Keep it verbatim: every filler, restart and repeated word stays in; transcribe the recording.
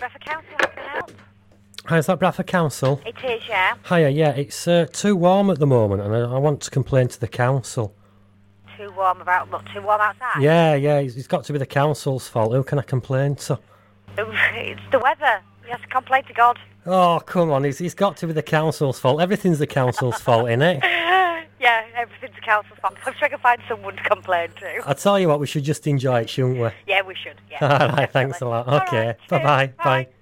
Bradford Council, how can I help? Hi, is that Bradford Council? It is, yeah. Hiya, yeah, it's uh, too warm at the moment and I, I want to complain to the council. Too warm about, what, too warm outside? Yeah, yeah, it's, it's got to be the council's fault. Who can I complain to? It's the weather. You have to complain to God. Oh, come on, it's, it's got to be the council's fault. Everything's the council's fault, innit? Yeah, everything's the council's fault. I'm sure I can find someone to complain to. I tell you what, we should just enjoy it, shouldn't we? Yeah, we should. Yeah, All right, definitely. thanks a lot. All Okay, right, bye-bye. cheers. Bye.